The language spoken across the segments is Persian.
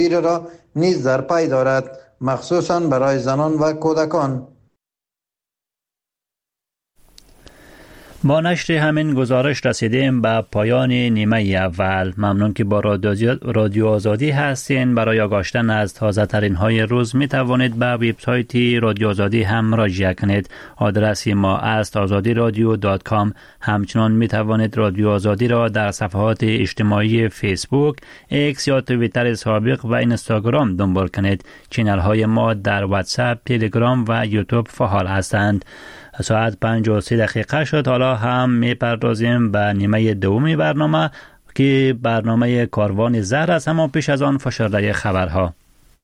را نیز در پی دارد، مخصوصاً برای زنان و کودکان. با نشر همین گزارش رسیدیم به پایان نیمه اول. ممنون که با رادیو آزادی هستین. برای آگاهی از تازه ترین های روز می توانید به وبسایت رادیو آزادی هم مراجعه کنید. آدرس ما است azadiradyo.com. همچنین می توانید رادیو آزادی را در صفحات اجتماعی فیسبوک، ایکس یا توییتر سابق و اینستاگرام دنبال کنید. چینل های ما در واتساپ، تلگرام و یوتیوب فعال هستند. ساعت 5:03 شد. حالا هم میپردازیم به نیمه دومی برنامه که برنامه کاروان زهر است، اما پیش از آن فشرده خبرها.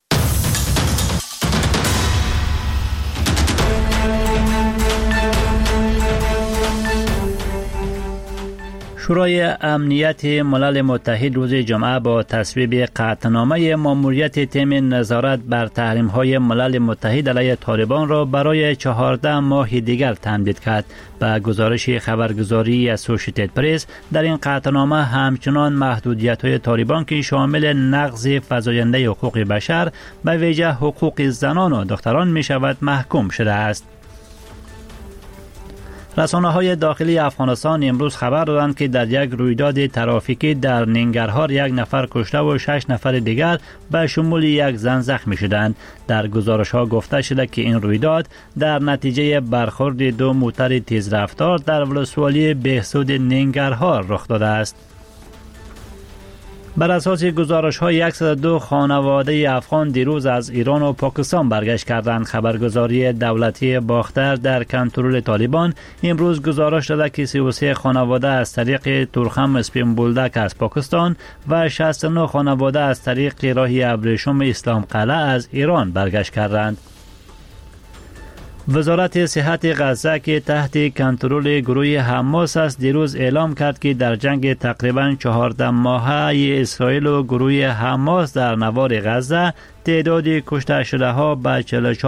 شورای امنیت ملل متحد روز جمعه با تصویب قطعنامه ماموریت تیم نظارت بر تحریم‌های ملل متحد علیه طالبان را برای 14 ماه دیگر تمدید کرد. به گزارش خبرگزاری اسوسییتد پرس، در این قطعنامه همچنان محدودیت‌های طالبان که شامل نقض فزاینده حقوق بشر به ویژه حقوق زنان و دختران می‌شود محکوم شده است. رسانه‌های داخلی افغانستان امروز خبر دادند که در یک رویداد ترافیکی در ننگرهار 1 نفر کشته و 6 نفر دیگر به شمول یک زن زخمی شدند. در گزارش‌ها گفته شده که این رویداد در نتیجه برخورد 2 موتر تیزرفتار در ولسوالی بهسود ننگرهار رخ داده است. بر اساس گزارش‌های 102 خانواده افغان دیروز از ایران و پاکستان برگشت کردند. خبرگزاری دولتی باختر در کنترل طالبان امروز گزارش داده که 33 خانواده از طریق تورخم اسپین بولدک از پاکستان و 69 خانواده از طریق راه ابریشم اسلام قلعه از ایران برگشت کردند. وزارت صحت غزه که تحت کنترل گروه حماس است دیروز اعلام کرد که در جنگ تقریباً 14 ماهه اسرائیل و گروه حماس در نوار غزه تعداد کشته شده ها به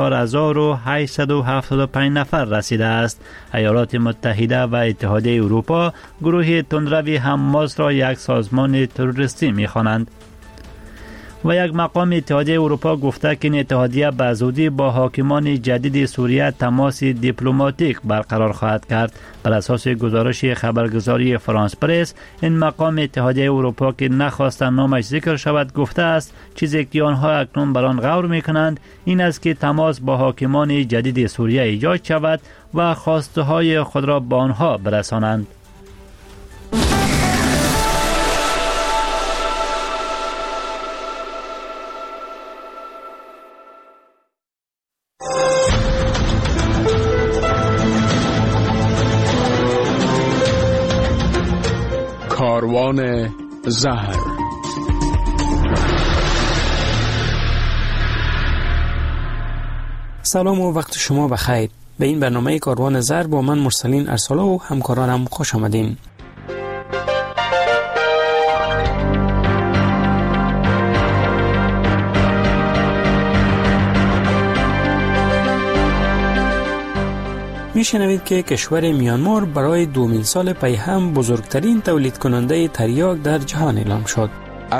44875 نفر رسیده است. ایالات متحده و اتحادیه اروپا گروه تندروی حماس را یک سازمان تروریستی می‌خوانند. و یک مقام اتحادیه اروپا گفته که این اتحادیه به زودی با حاکمان جدید سوریه تماس دیپلماتیک برقرار خواهد کرد. بر اساس گزارش خبرگزاری فرانس پرس، این مقام اتحادیه اروپا که نخواستند نامش ذکر شود گفته است چیزی که آنها اکنون بر آن غور می‌کنند این است که تماس با حاکمان جدید سوریه ایجاد شود و خواسته های خود را به آنها برسانند. کاروان زهر. سلام و وقت شما بخیر. به این برنامه کاروان زهر با من مرسلین ارسالا و همکارانم خوش آمدین. میشنوید که کشور میانمار برای 2000 سال پی هم بزرگترین تولید کننده تریاک در جهان اعلام شد.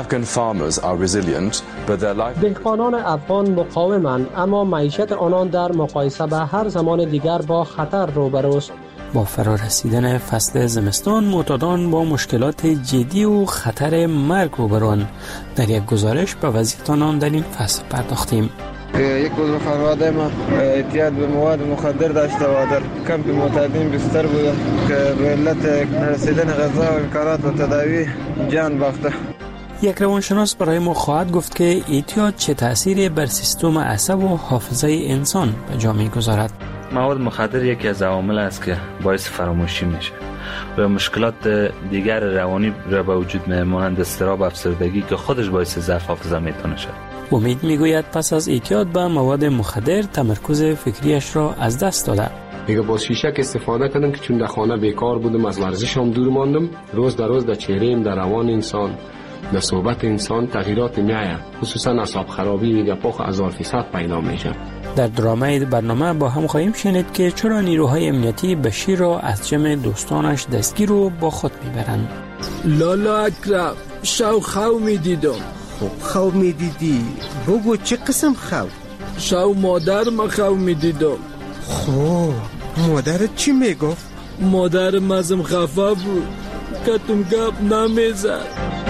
دهقانان افغان مقاومند، اما معیشت آنان در مقایسه به هر زمان دیگر با خطر روبروست. با فرارسیدن فصل زمستان معتادان با مشکلات جدی و خطر مرگ روبروند. در یک گزارش به وضعیت آنان در این فصل پرداختیم. یک عضو خانواده ما اعتیاد به مواد مخدر داشته و در کمپ معتادین بستر بوده که به علت نرسیدن غذا و امکانات و تداوی جان باخته. یک روانشناس برای ما خواهد گفت که اعتیاد چه تأثیری بر سیستم عصب و حافظه انسان به جا می‌گذارد. مواد مخدر یکی از عوامل است که باعث فراموشی میشه و مشکلات دیگر روانی را به وجود می‌آورد، اضطراب، افسردگی که خودش باعث ضعف حافظه میتونه شد. امید میگوید پس از اعتیاد به مواد مخدر تمرکز فکریش را از دست داده. دیگه با شیشک استفاده کردم که چون در خانه بیکار بودم، از ورزشم دور ماندم. روز در روز در چهره‌ام، در روان انسان، در صحبت انسان تغییرات میآید، خصوصا اعصاب خرابی و گپ‌ها 1000% پیدا میشه. در درامه برنامه با هم خواهیم شنید که چرا نیروهای امنیتی بشیر را از جمع دوستانش دستگیر و با خود میبرند. لالا اکرم شو خو میدیدم خواب میدیدی؟ بگو چه قسم خواب؟ شو مادرم خواب میدیدم. خب مادرت چی میگفت؟ مادرم ازم خفه بود، کتم گپ نمیزد.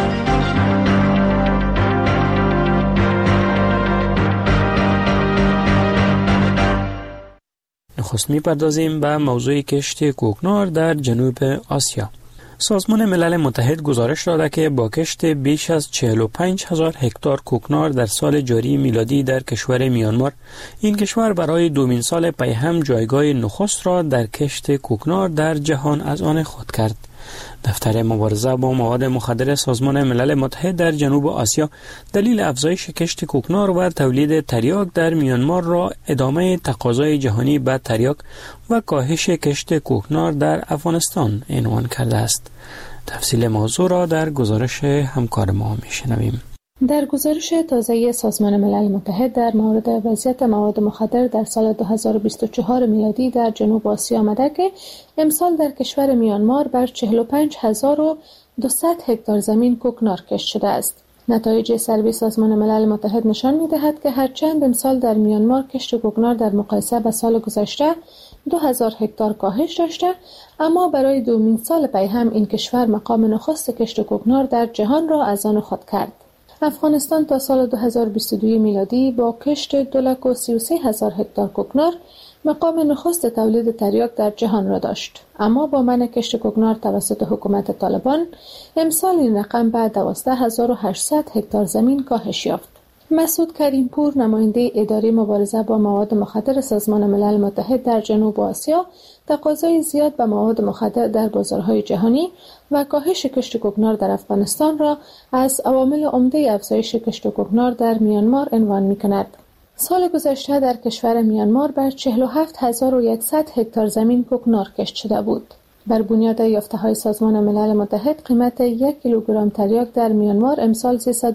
نخست میپردازیم به موضوع کشت کوکنار در جنوب آسیا. سازمان ملل متحد گزارش داده که با کشت بیش از 45,000 هکتار کوکنار در سال جاری میلادی در کشور میانمار، این کشور برای دومین سال پی هم جایگاه نخست را در کشت کوکنار در جهان از آن خود کرد. دفتر مبارزه با مواد مخدر سازمان ملل متحد در جنوب آسیا دلیل افزایش کشت کوکنار و تولید تریاک در میانمار را ادامه تقاضای جهانی به تریاک و کاهش کشت کوکنار در افغانستان عنوان کرده است. تفصیل موضوع را در گزارش همکار ما میشنویم. در گزارش تازه سازمان ملل متحد در مورد وضعیت مواد مخدر در سال 2024 میلادی در جنوب آسیا آمده که امسال در کشور میانمار بر 45,200 هکتار زمین کوکنار کشت شده است. نتایج سروی سازمان ملل متحد نشان می‌دهد که هرچند امسال در میانمار کشت کوکنار در مقایسه با سال گذشته 2000 هکتار کاهش داشته، اما برای دومین سال پی هم این کشور مقام نخست کشت کوکنار در جهان را از آن خود کرد. افغانستان تا سال 2022 میلادی با کشت 233,000 هکتار کوکنار مقام نخست تولید تریاک در جهان را داشت، اما با منع کشت کوکنار توسط حکومت طالبان امسال این رقم به 12,800 هکتار زمین کاهش یافت. مسعود کریمپور، نماینده اداره مبارزه با مواد مخدر سازمان ملل متحد در جنوب آسیا، تقاضای زیاد به مواد مخدر در بازارهای جهانی و کاهش کشت کوکنار در افغانستان را از عوامل عمده افزایش کشت کوکنار در میانمار عنوان می‌کند. سال گذشته در کشور میانمار بر 47,100 هکتار زمین کوکنار کشت شده بود. بر بنیاد یافته‌های سازمان ملل متحد قیمت 1 کیلوگرم تریاک در میانمار امسال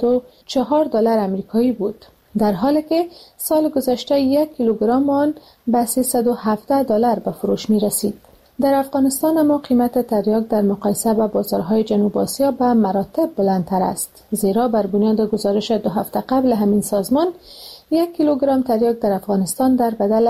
$304 آمریکایی بود، در حالی که سال گذشته 1 کیلوگرم آن به $317 به فروش می رسید. در افغانستان اما قیمت تریاک در مقایسه با بازارهای جنوب آسیا به مراتب بلندتر است، زیرا بر بنیاد گزارش 2 هفته قبل همین سازمان 1 کیلوگرم تریاک در افغانستان در بدل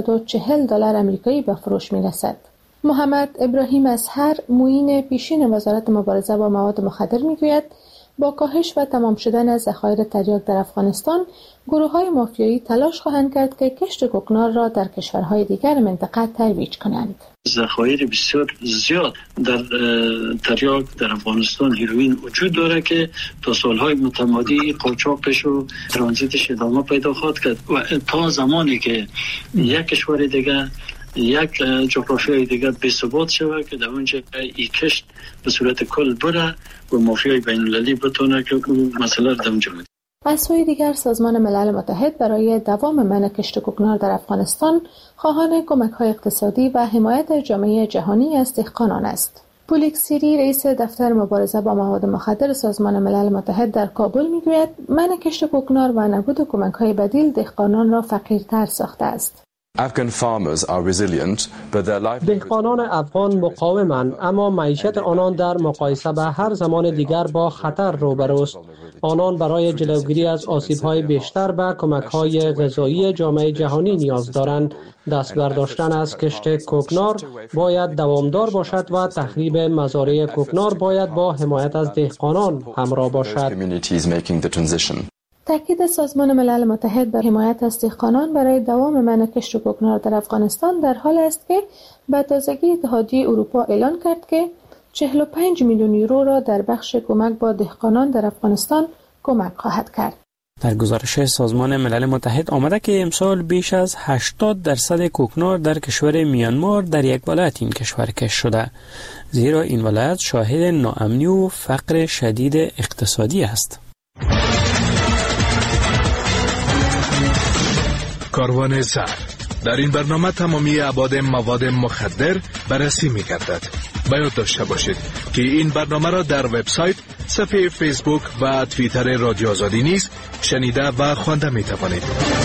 $740 آمریکایی به فروش می رسد. محمد ابراهیم اصهر، معین پیشین وزارت مبارزه با مواد مخدر میگوید با کاهش و تمام شدن ذخایر تریاک در افغانستان، گروه‌های مافیایی تلاش خواهند کرد که کشت کوکنار را در کشورهای دیگر منطقه ترویج کنند. ذخایر بسیار زیاد در تریاک در افغانستان هیروئین وجود داره که تا سالهای متمادی قاچاقش و ترانزیتش ادامه پیدا خواهد کرد و تا زمانی که یک کشور دیگر یک جغرافیای دیگر بی ثبات شود که در اونجا این کشت به صورت کل بره و مافیای بین المللی بتونه که اون مسئله رو در اونجا بده. از سوی دیگر سازمان ملل متحد برای دوام منع کشت کوکنار در افغانستان خواهان کمک‌های اقتصادی و حمایت جامعه جهانی از دهقانان است. پولیک سیری، رئیس دفتر مبارزه با مواد مخدر سازمان ملل متحد در کابل میگوید منع کشت کوکنار و نبود کمک‌های بدیل دهقانان را فقیرتر ساخته است. دهقانان افغان مقاومند، اما معیشت آنان در مقایسه به هر زمان دیگر با خطر روبروست. آنان برای جلوگیری از آسیب‌های بیشتر به کمک‌های غذایی جامعه جهانی نیاز دارند. دست برداشتن از کشت کوکنار باید دوامدار باشد و تخریب مزارع کوکنار باید با حمایت از دهقانان همراه باشد. تاکید سازمان ملل متحد بر حمایت از دهقانان برای دوام منع کشت کوکنار در افغانستان در حال است که به تازگی اتحادیه اروپا اعلان کرد که 45 میلیون یورو را در بخش کمک با دهقانان در افغانستان کمک خواهد کرد. در گزارش سازمان ملل متحد آمده که امسال بیش از 80% کوکنار در کشور میانمار در یک ولایت این کشور کشت شده، زیرا این ولایت شاهد ناامنی و فقر شدید اقتصادی است. کاروان زهر. در این برنامه تمامی ابعاد مواد مخدر بررسی می‌گردد. باید داشته باشید که این برنامه را در وبسایت، صفحه فیسبوک و توییتر رادیو آزادی نیز شنیده و خوانده می‌توانید.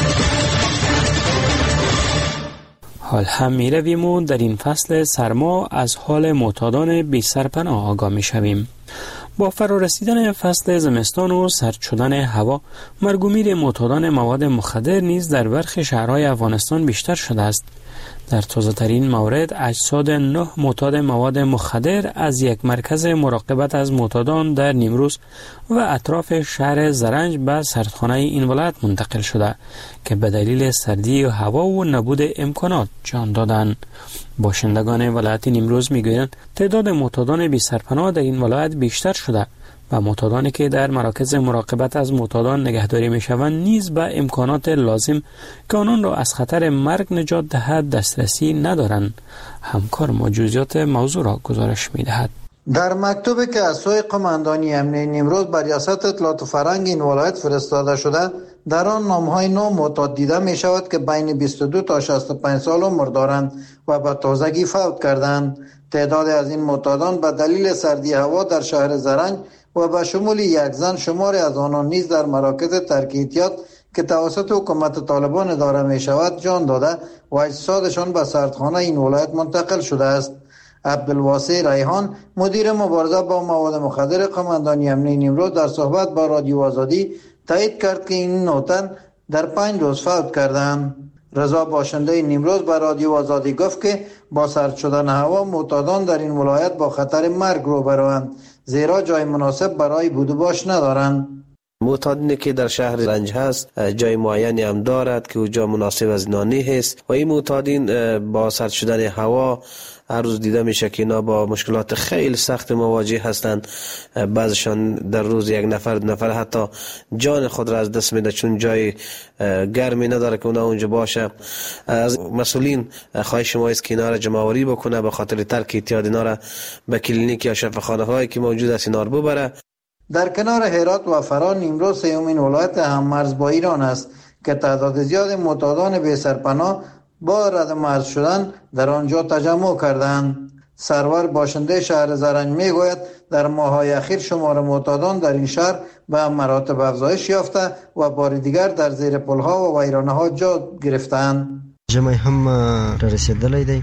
حال هم می‌رویم و در این فصل سرما از حال معتادان بی سرپناه آگاه می‌شویم. با فرارسیدن فصل زمستان و سرد شدن هوا، مرگ و میر معتادان مواد مخدر نیز در برخی شهرهای افغانستان بیشتر شده است. در تازه‌ترین مورد اجساد 9 معتاد مواد مخدر از یک مرکز مراقبت از معتادان در نیمروز و اطراف شهر زرنج به سردخانه این ولایت منتقل شده که به دلیل سردی هوا و نبود امکانات جان دادند. باشندگان ولایت نیمروز میگویند تعداد معتادان بی سرپناه در این ولایت بیشتر شده و معتادانی که در مراکز مراقبت از معتادان نگهداری میشوند نیز به امکانات لازم که آنان را از خطر مرگ نجات دهد دسترسی ندارند. همکار ما جزئیات موضوع را گزارش میدهد. در مکتوبی که از سوی قماندانی امنیه نیمروز بر ریاست اطلاعات و فرهنگ این ولایت فرستاده شده، در آن نامهای 9 معتاد دیده می شود که بین 22 تا 65 سال عمر دارند و به تازگی فوت کردند. تعدادی از این معتادان به دلیل سردی هوا در شهر زرنج و به شمول یک زن شماری از آنان نیز در مراکز ترک احتیاط که توسط حکومت طالبان اداره می شود جان داده و اجسادشان به سردخانه این ولایت منتقل شده است. عبدالواسع ریحان مدیر مبارزه با مواد مخدر قماندانی امنیه نیمروز در صحبت با رادیو آزادی تایید کرد که این 9 تن در 5 روز فوت کردند. رضا باشنده نیمروز به رادیو آزادی گفت که با سرد شدن هوا معتادان در این ولایت با خطر مرگ روبروند، زیرا جای مناسب برای بود و باش ندارند. معتادینی که در شهر زرنج هست جای معینی هم دارد که اونجا مناسب از نانی هست و این معتادین با سرد شدن هوا هر روز دیده میشه که اینا با مشکلات خیلی سخت مواجه هستند. بعضشان در روز یک نفر دو نفر حتی جان خود را از دست میده چون جای گرمی نداره که اونا اونجا باشه. از مسئولین خواهش ما است که اینا را جمع‌آوری بکنه به خاطر ترک اعتیاد اینا را به کلینیک یا شفاخانه هایی که موجود است اینا رو ببره. در کنار هرات و فرا نیمروز سومین ولایت هم مرز با ایران است که تعداد زیاد معتادان بی سرپناه با رد مرز شدن در آنجا تجمع کردند. سرور باشنده شهر زرنج میگوید در ماه‌های اخیر شمار معتادان در این شهر به مراتب افزایش یافته و بار دیگر در زیر پل‌ها و ویرانه‌ها جا گرفتند. ژمی هم رسیدلی دی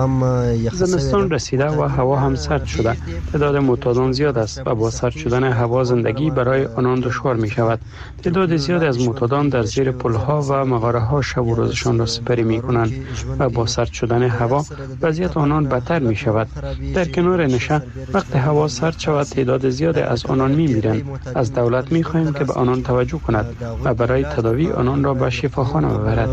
زمستان رسیده و هوا هم سرد شده. تعداد معتادان زیاد است و با سرد شدن هوا زندگی برای آنان دشوار می شود. تعداد زیاد از معتادان در زیر پلها و مغاره ها شب و روزشان را سپری می کنند و با سرد شدن هوا وضعیت آنان بدتر می شود. در کنار نشه وقت هوا سرد شود تعداد زیاد از آنان می میرند. از دولت می خواهیم که به آنان توجه کند و برای تداوی آنان را به شفاخانه ببرد.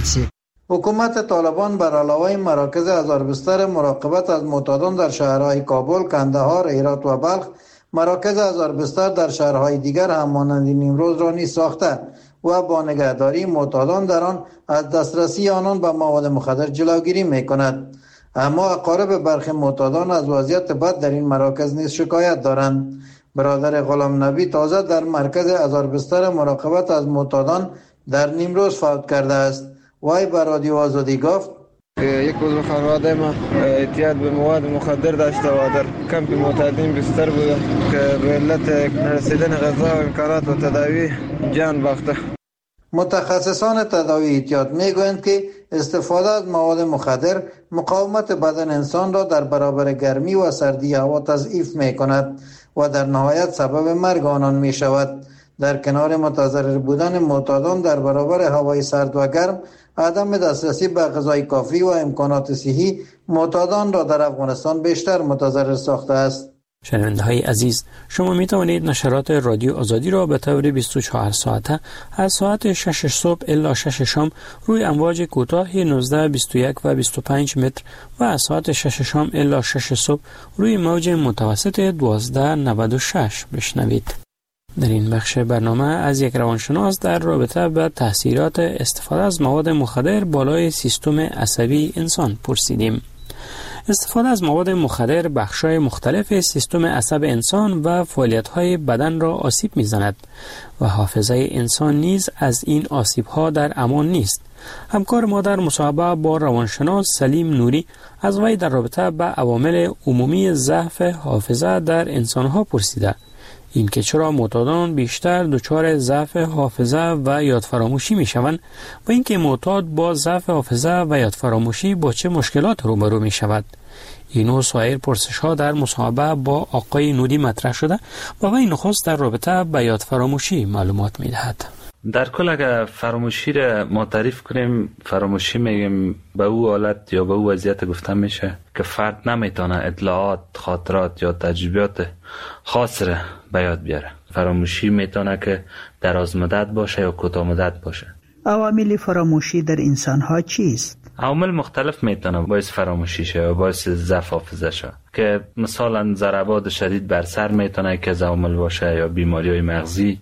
حکومت طالبان بر علاوه مراکز هزار بستر مراقبت از معتادان در شهرهای کابل، کندهار، هرات و بلخ، مراکز هزار بستر در شهرهای دیگر هم مانند نیمروز را نیز ساخته و با نگهداری معتادان در آن از دسترسی آنان به مواد مخدر جلوگیری می‌کند. اما اقارب برخی معتادان از وضعیت بد در این مراکز نیز شکایت دارند. برادر غلام نبی تازه در مرکز هزار بستر مراقبت از معتادان در نیمروز فوت کرده است. وای بر رادیو آزادی گفت یک عضو خانواده ما اعتیاد به مواد مخدر داشته و در کمپ معتادین بستر بوده که به علت نرسیدن غذا و امکانات و تداوی جان باخته. متخصصان تداوی اعتیاد میگویند که استفاده از مواد مخدر مقاومت بدن انسان را در برابر گرمی و سردی هوا تضعیف میکند و در نهایت سبب مرگ آنان میشود. در کنار متضرر بودن معتادان در برابر هوای سرد و گرم، عدم دسترسی به غذای کافی و امکانات صحی معتادان را در افغانستان بیشتر متضرر ساخته است. شنونده های عزیز، شما می توانید نشرات رادیو آزادی را به طور 24 ساعته از ساعت 6 صبح الی 6 شام روی امواج کوتاه 19, 21 و 25 متر و از ساعت 6 شام الی 6 صبح روی موج متوسط 1296 بشنوید. در این بخش برنامه از یک روانشناس در رابطه با تاثیرات استفاده از مواد مخدر بالای سیستم عصبی انسان پرسیدیم. استفاده از مواد مخدر بخش‌های مختلف سیستم عصب انسان و فعالیت‌های بدن را آسیب می‌زند و حافظه انسان نیز از این آسیب‌ها در امان نیست. همکار ما در مصاحبه با روانشناس سلیم نوری از وی در رابطه با عوامل عمومی ضعف حافظه در انسان‌ها پرسیده. اینکه چرا معتادان بیشتر دچار ضعف حافظه و یادفراموشی میشوند و اینکه معتاد با ضعف حافظه و یادفراموشی با چه مشکلات روبرو میشود. این و سایر پرسش ها در مصاحبه با آقای نوری مطرح شده و وی نخست در رابطه با یادفراموشی معلومات میدهد. در کل اگر فراموشی را ما تعریف کنیم، فراموشی میگیم به او حالت یا به او وضعیت گفتن میشه که فرد نمیتونه اطلاعات، خاطرات یا تجربیات خاص را به یاد بیاره. فراموشی میتونه که دراز مدت باشه یا کوتاه مدت باشه. عوامل فراموشی در انسان ها چیست؟ عوامل مختلف میتونه باعث فراموشی شه و باعث ضعف حافظه شه، که مثلا ضربات شدید بر سر میتونه که از عوامل باشه، یا بیماری‌های مغزی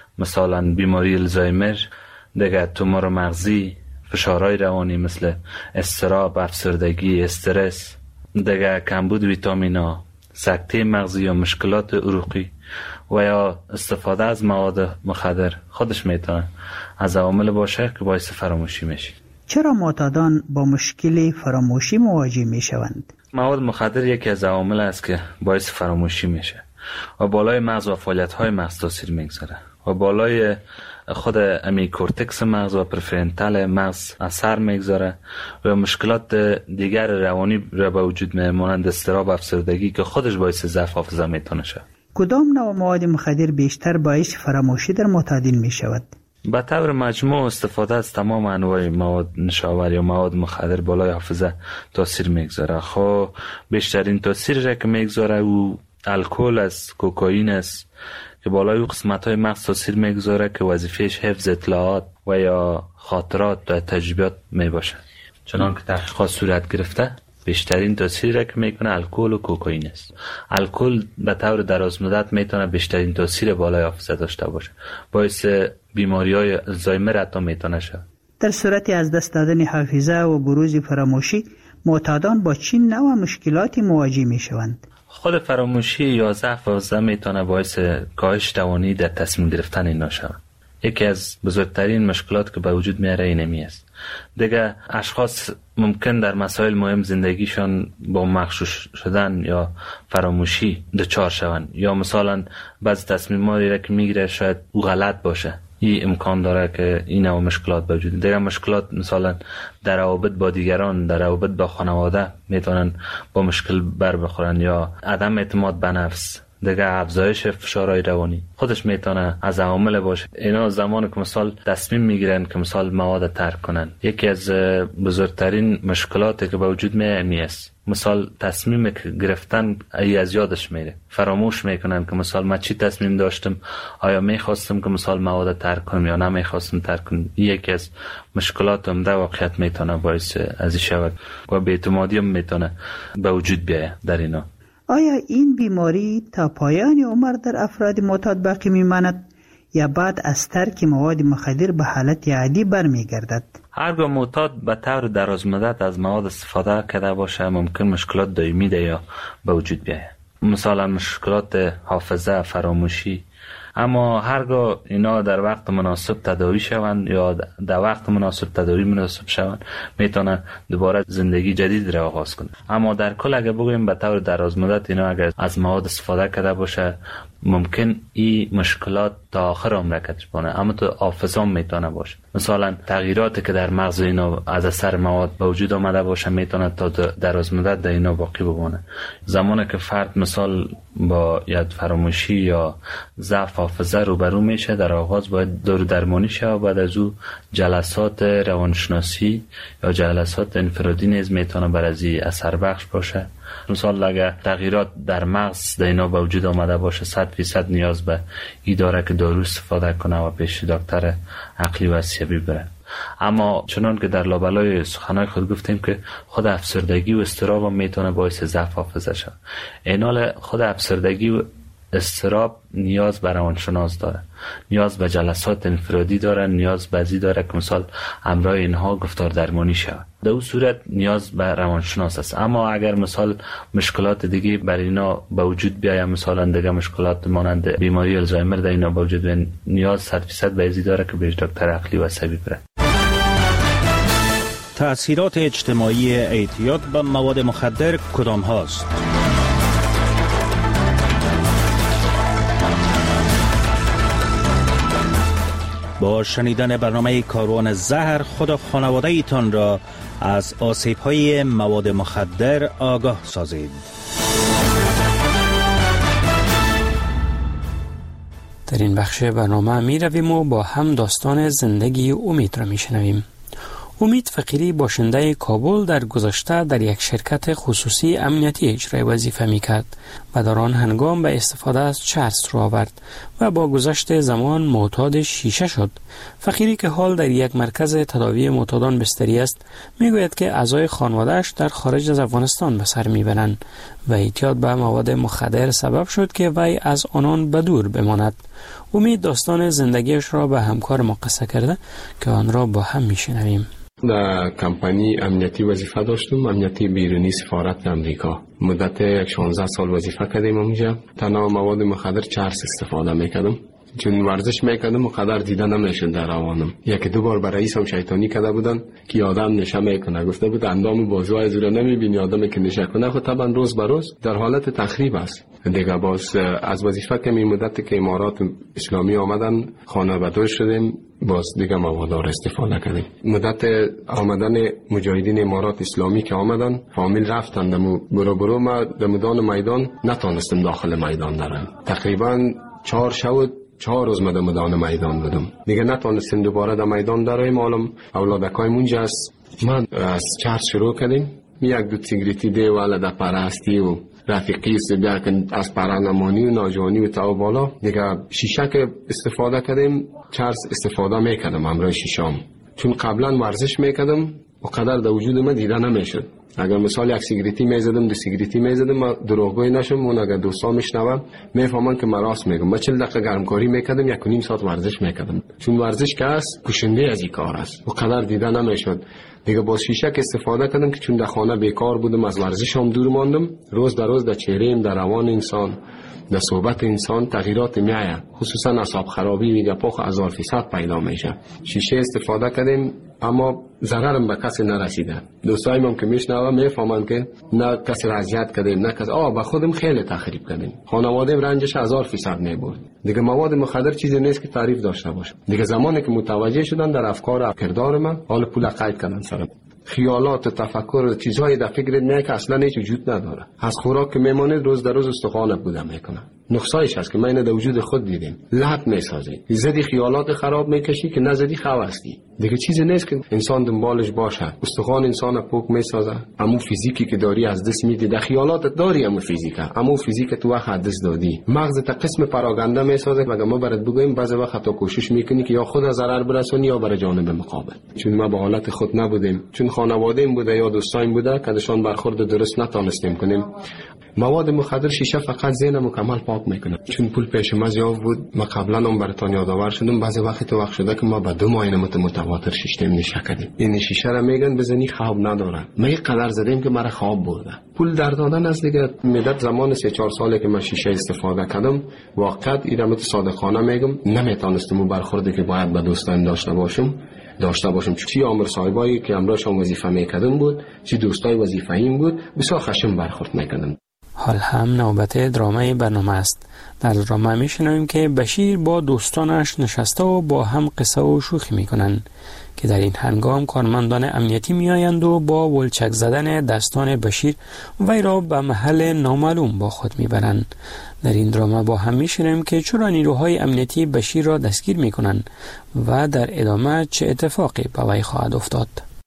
مثلا بیماری الزایمر، دیگه تومور مغزی، فشارهای روانی مثل اضطراب، افسردگی، استرس، دیگه کمبود ویتامینا، سکته مغزی یا مشکلات عروقی و یا استفاده از مواد مخدر خودش میتونه از عوامل باشه که باعث فراموشی میشه. چرا معتادان با مشکل فراموشی مواجه میشوند؟ مواد مخدر یکی از عوامل است که باعث فراموشی میشه و بالای مغز و فعالیت‌های مغز تاثیر میگذاره و بالای خود امی کورتکس مغز و پرفرنتال مغز اثر میگذاره و مشکلات دیگر روانی را به وجود میاره، مانند اضطراب و افسردگی که خودش باعث ضعف حافظه میتونه شه. کدام نوع مواد مخدر بیشتر باعث فراموشی در معتادین میشود؟ به طور مجموع استفاده از تمام انواع مواد نشاور یا مواد مخدر بالای حافظه تاثیر میگذاره. خب بیشترین تاثیر را که میگذاره او الکل است، کوکائین است که بالای او قسمت‌های مغز تاثیر میگذاره که وظیفهش حفظ اطلاعات و یا خاطرات و تجربیات میباشه. چنان که تحقیقات صورت گرفته بیشترین تاثیر را که میکنه الکل و کوکائین است. الکل به طور دراز مدت میتونه بیشترین تاثیر بالای حافظه داشته باشه، باعث بیماری‌های الزایمر حتی میتونه شه. در صورت از دست دادن حافظه و بروز فراموشی معتادان با چه نوع مشکلاتی مواجه میشوند؟ خود فراموشی یا ضعف حافظه میتونه باعث کاهش توانایی در تصمیم گرفتن اینا شود. یکی از بزرگترین مشکلات که به وجود میاره اینمی است. دیگه اشخاص ممکن در مسائل مهم زندگیشان با مغشوش شدن یا فراموشی دچار شوند، یا مثلا بعضی تصمیماتی را که میگیره شاید او غلط باشه. این امکان داره که این نوع مشکلات به وجود. دیگه مشکلات مثلا در روابط با دیگران، در روابط با خانواده میتونن با مشکل بر بخورن، یا عدم اعتماد به نفس، دیگه افزایش فشارهای روانی خودش میتونه از عوامل باشه. اینا زمانی که مثلا تصمیم میگیرن که مثلا مواد ترک کنن، یکی از بزرگترین مشکلاتی که به وجود میاد است. مثلا تصمیم گرفتن از یادش میره، فراموش میکنن که مثلا من چی تصمیم داشتم، آیا میخواستم که مثلا مواد ترک کنم یا نمیخواستم ترک کنم. یکی از مشکلات عمده واقعیت میتونه باعث از این شود و بی‌اعتمادی هم میتونه به وجود بیاید در اینا. آیا این بیماری تا پایان عمر در افراد معتاد باقی میماند یا بعد از ترک مواد مخدر به حالت عادی برمیگردد؟ هرگاه معتاد به طور دراز مدت از مواد استفاده کرده باشه ممکن مشکلات دائمی ده یا به وجود بیاید، مثلا مشکلات حافظه، فراموشی. اما هرگاه اینا در وقت مناسب تداوی شوند یا در وقت مناسب تداوی مناسب شوند میتونه دوباره زندگی جدید را آغاز کنه. اما در کل اگه بگویم به طور دراز مدت اینا اگر از مواد استفاده کرده باشه ممکن این مشکلات تا آخر عمر کشف کنه، اما تو حافظه میتونه باشه. مثلا تغییراتی که در مغز اینا از اثر مواد به وجود آمده باشه میتونه تا دراز مدت در اینا باقی بمونه. زمانی که فرد مثلا با یاد فراموشی یا ضعف حافظه روبرو میشه در آغاز باید دارو درمانی شه و بعد از او جلسات روانشناسی یا جلسات انفرادی نیز میتونه بر از این اثر بخش باشه. مثلا اگر تغییرات در مغز در اینا به وجود آمده باشه 100% نیاز به این داره که دارو استفاده کنه و پیش دکتر عقلی و عصبی بره. اما چنان که در لابلای سخنهای خود گفتیم که خود افسردگی و اضطراب هم میتونه باعث ضعف حافظه شه. اینال خود افسردگی و اضطراب نیاز به روانشناس داره، نیاز به جلسات انفرادی داره، نیاز به ازی داره که مثلا همراه اینها گفتار درمانی شود. در اون صورت نیاز به روانشناس است. اما اگر مثلا مشکلات دیگه بر اینا به وجود بیاید، مثلا دیگه مشکلات مانند بیماری الزایمر در اینا به وجود بیاید، نیاز 100% به ازی داره که به دکتر عقلی و عصبی بره. تأثیرات اجتماعی اعتیاد به مواد مخدر کدام هاست؟ با شنیدن برنامه کاروان زهر خود و خانواده ایتان را از آسیب‌های مواد مخدر آگاه سازید. در این بخش برنامه می رویم و با هم داستان زندگی امید را می شنویم. امید فقیری باشنده کابل در گذشته در یک شرکت خصوصی امنیتی اجرای وظیفه می کرد و در آن هنگام به استفاده از چرس را آورد و با گذشت زمان معتاد شیشه شد. فقیری که حال در یک مرکز تداوی معتادان بستری است می گوید که اعضای خانواده‌اش در خارج از افغانستان به سر می برند و اعتیاد به مواد مخدر سبب شد که وی از آنان به دور بماند. امید داستان زندگیش را به همکار ما قصه کرده که آن را با هم می شنویم. در کمپانی امنیتی وظیفه داشتم، امنیتی بیرونی سفارت امریکا. مدت 16 سال وظیفه کردیم اونجا. تنها مواد مخدر چرس استفاده میکردم. چون ورزش میکردم مقدر دیده نمیشد در روانم. یکی دو بار برای رئیسم شیطانی کرده بودن که آدم نشه میکنه. گفته بود اندام بازوهای زور نمیبینی آدمی که نشه کنه. خب طبعا روز به روز در حالت تخریب است. دیگه باز از وظیفه که می مدت که امارات اسلامی آمدن خانه بدر شدیم، باز دیگه مواد را استفاده کردیم. مدت آمدن مجاهدین امارات اسلامی که آمدن فامیل رفتن برو ما در میدان نتونستم داخل میدان درم. تقریبا 4 شب 4 روز در میدان میدان بودم. دیگه نتونستم دوباره در میدان درم. معلوم اولادکای مونجا است. من از چرس شروع کردیم. یک دو سیگریتی دی والا در پرستی و رفیقی بیا که از پرانمانی و ناجوانی و تا بالا دیگه شیشه که استفاده کردیم چرس استفاده میکردم همراه شیشام. چون قبلا ورزش میکردم و قدر در وجود من دیده نمیشد. اگر مثال یک سیگریتی میزدم دو سیگریتی میزدم ما دروغگویی نشم. اون اگر دوستا میشنون میفهمن که من راست میگم. من 40 دقیقه گرمکاری میکردم 1.5 ساعت ورزش میکردم. چون ورزش که است کشنده از این کار است و قدر دیده نمیشد. دیگه با شیشه که استفاده کردم که چون در خانه بیکار بودم از ورزشم دور ماندم. روز در روز در چهره‌ام در روان انسان در صحبت انسان تغییرات میآید. خصوصا اعصاب خرابی و گپاخ 1000% پیدا میشه. شیشه استفاده کردیم اما ضررم به کسی نرسیده. دوستایم که میشنوم میفهمن که نه کسی را اذیت کردیم نه کسی به خودم خیلی تخریب کردیم. خانواده‌ام رنجش 1000% میبرد. دیگه مواد مخدر چیزی نیست که تعریف داشته باشه. دیگه زمانی که متوجه شدن در افکار و کردار من حال پول قید کردن سرم. خیالات و تفکر چیزهای در فکرت نه که اصلا هیچ وجود نداره. از خوراک که میمانید روز در روز استخوان بودم میکنه. نقصایش هست که ما اینو در وجود خود دیدیم. لحت میسازی. زدی خیالات خراب میکشی که نزدی خواستی. دیگه چیزی نیست که انسان دنبالش باشه. استخوان انسان پوک میسازه. امو فیزیکی که داری از دست میدی. در خیالات داری امو فیزیکه. امو فیزیک تو وقت از دست دادی. مغزت قسم پراگنده میسازه. مگه ما برات بگویم بعضی وقت تو کوشش میکنی که یا خود از ضرر برسونی یا برای جانب مقابل. چون ما به حالت خود نبودیم. چون خانواده‌ام بوده یا دوستایم بوده که دشان برخورد درست نتونستیم کنیم. مواد مخدر شیشه فقط ذهن مکمل پاک میکنه. چون پول پیش ما زیاد بود. ما قبلا هم براتون یادآور شدم بعضی وقت وقت شده که ما به 2 ماه متواتر شیشه نشه کردیم. این شیشه را میگن بزنی خواب نداره. ما یک قدر زدیم که مرا خواب برده. پول در دادن از دیگه مدت زمان 3-4 ساله که من شیشه استفاده کردم واقعا ایرم صادقانه میگم نمیتونستم برخوردی که باید به دوستان داشته باشم. چی عامر صاحبایی که امروزشون وظیفه میکردم بود چی دوستای وظیفه‌ایم بود بسیار خشم برخورد میکردم. حال هم نوبت درامه برنامه است. در درامه میشنویم که بشیر با دوستانش نشسته و با هم قصه و شوخی میکنند که در این هنگام کارمندان امنیتی میآیند و با ولچک زدن دستان بشیر وی را به محل نامعلوم با خود میبرند. در این درامه با هم میشنویم که چرا نیروهای امنیتی بشیر را دستگیر میکنند و در ادامه چه اتفاقی به وی خواهد افتاد.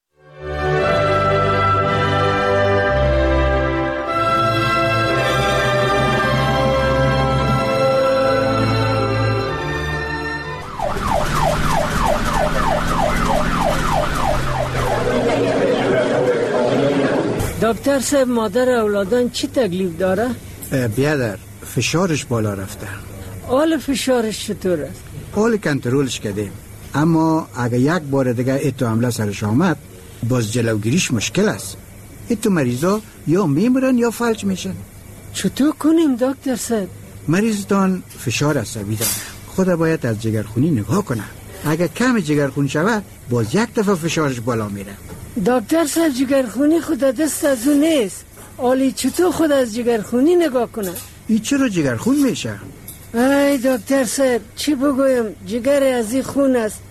دکتر صاحب مادر اولادان چی تکلیف داره؟ بیادر فشارش بالا رفته. حال فشارش چطور است؟ حال کنترلش کردیم اما اگه یک بار دیگه ایتو حمله سرش آمد باز جلوگیریش مشکل است. ایتو مریضا یا میمرن یا فلج میشن. چطور کنیم دکتر صاحب؟ مریضتان فشار عصبی داره. خدا باید از جگرخونی نگاه کنه. اگه کم جگرخون شود باز یک دفعه فشارش بالا میره. دکتر صاحب جگرخونی خود دست از اون نیست. آلی چطور خود از جگرخونی نگاه کنه؟ این چرا جگرخون میشه؟ ای دکتر صاحب چی بگویم جگر از این خون است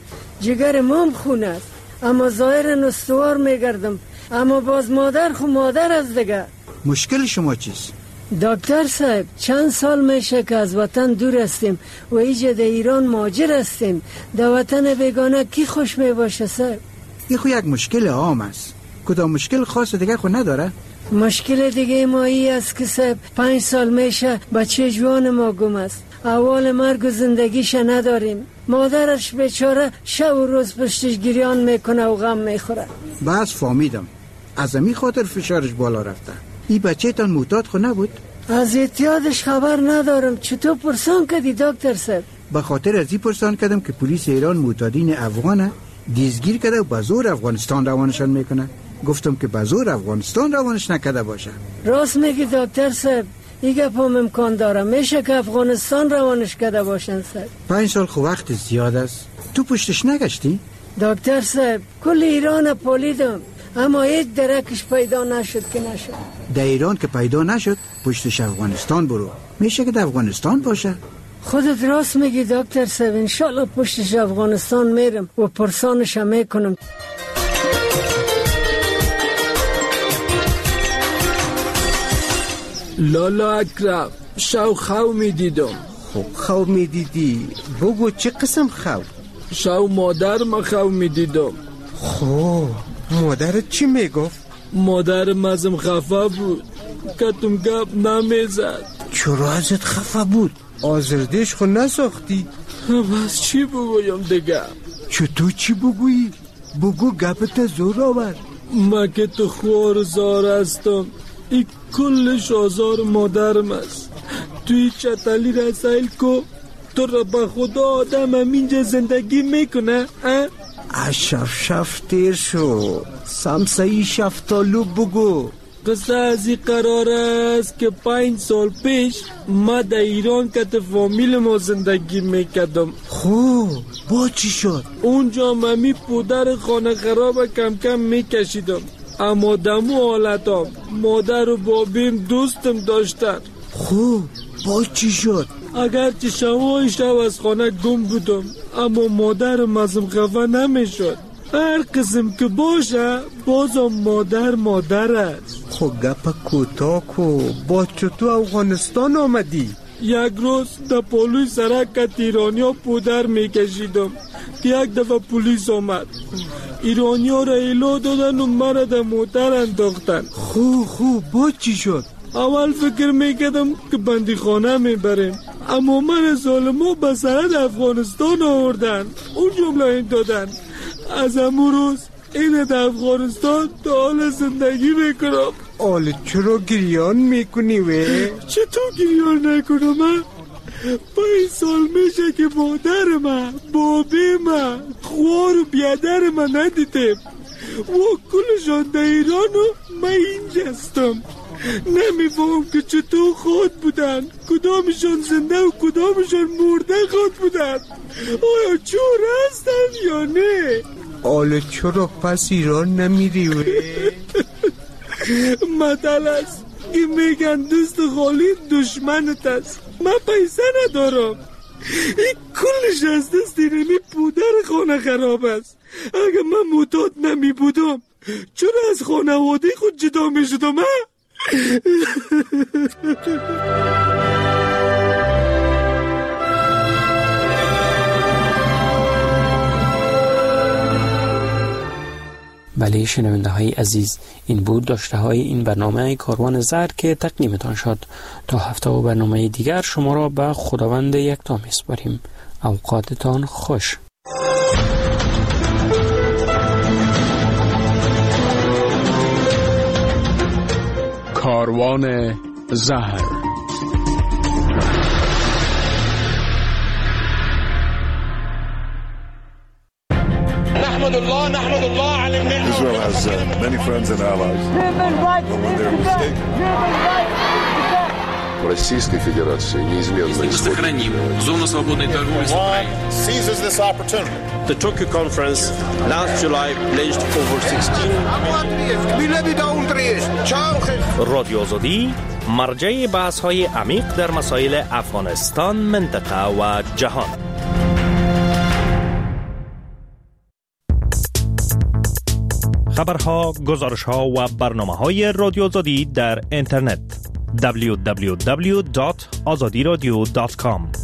جگر مام خون است، اما ظاهرا استوار میگردم، اما باز مادر خو مادر از دیگه. مشکل شما چیست؟ دکتر صاحب چند سال میشه که از وطن دور هستیم و ایجا در ایران مهاجر هستیم. در وطن بیگانه کی خوش می باشه صاحب؟ این خو یک مشکل عام است. کدام مشکل خاص دیگه خو نداره؟ مشکل دیگه ما ای است که صاحب 5 سال میشه بچه جوان ما گم است. اول مرگ و زندگیش نداریم. مادرش بیچاره شب و روز پشتش گریان میکنه و غم میخوره. بس فهمیدم. از امی خاطر فشارش بالا رفته. این بچه تان معتاد خو نبود؟ از اعتیادش خبر ندارم. چطور پرسان کردی دکتر صاحب؟ به خاطر از این پرسان کردم که پلیس ایران معتادین افغانه دیزگیر کرده و بزور افغانستان روانشان میکنه. گفتم که بزور افغانستان روانش نکرده باشه. راست میگی دکتر صاحب. این گپام امکان داره. میشه که افغانستان روانش کرده باشن صاحب. 5 سال خو وقت زیاد است. تو پشتش نگشتی؟ دکتر صاحب کل ایران پالیدم اما هیچ درکش پیدا نشد که نشد. در ایران که پیدا نشد پشتش افغانستان برو. میشه که در افغانستان باشه. خودت راست میگی دکتر صاحب. انشالله پشتش افغانستان میرم و پرسانش هم میکنم. لالا اکرم شو خو میدیدم. خب خو میدیدی بگو چه قسم خو؟ شو مادر ما خو میدیدم. خب مادرت چی میگفت؟ مادرم ازم خفه بود. کتم گپ نمیزد. چرا ازت خفه بود؟ آزردش خو نساختی؟ بس چی بگویم دیگه؟ چطور چی بگویی؟ بگو گپت زور آور. ما که تو خوارزار هستم. این کلش آزار مادرم است. توی چطلی رسایل کو تو را به خدا آدم همینجا زندگی میکنه. شف تیر شو. سمسایی شفتالو بگو. قصه از این قرار است که 5 سال پیش ما در ایران کت فامیل ما زندگی میکردم. خوب با چی شد؟ اونجا ممی پودر خانه خراب کم کم میکشیدم. اما دمو حالتام مادر و بابیم دوستم داشتن. خوب با چی شد؟ اگرچه شب از خانه گم بودم اما مادرم ازم خفه نمیشد. هر قسم که باشه بازم مادر است. خو گپ کوتاه کو. با چطور افغانستان آمدی؟ یک روز در پالوی سرک ایرانیا پودر میکشیدم که یک دفعه پلیس آمد. ایرانیا را ایلا دادن و مرا در موتر انداختن. خوب با چی شد؟ اول فکر میکردم که بندی خانه میبریم اما من ظالما به سرحد افغانستان آوردن. اون جمله این دادن. از امون روز این در افغانستان تا حال زندگی میکنم. حالا چرا گریان میکنی وی؟ چطور گریان نکنم من؟ 5 سال میشه که مادر من بابی من خوار و بیادر من ندیدم و کلشان در ایران و من اینجا هستم. نمیفهم که چطور خود بودن. کدامشان زنده و کدامشان مرده خود بودن. آیا چور هستن یا نه؟ حالا چرا پس ایران نمیری وی؟ مطل است که میگن دوست خالی دشمنت است. من پیسه ندارم. این کلش از دست اینمی پودر خانه خراب است. اگه من معتاد نمی بودم چرا از خانواده خود جدا می شدم؟ بله شنونده های عزیز، این بود داشته های این برنامه کاروان زهر که تقدیمتان شد. تا هفته و برنامه دیگر شما را به خداوند یکتا میسپاریم. اوقاتتان خوش. کاروان زهر. نحمد الله على النعمة. Israel has many friends and allies. But when they're mistaken. Российской Федерации неизменно сохраним зону свободной торговли с Украиной. Seizes this opportunity. The Tokyo conference last July pledged over 16 رادیو آزادی مرجع بحث‌های عمیق در مسائل افغانستان، منطقه و جهان. خبرها، گزارشها و برنامه‌های رادیو آزادی در اینترنت www.azadiradio.com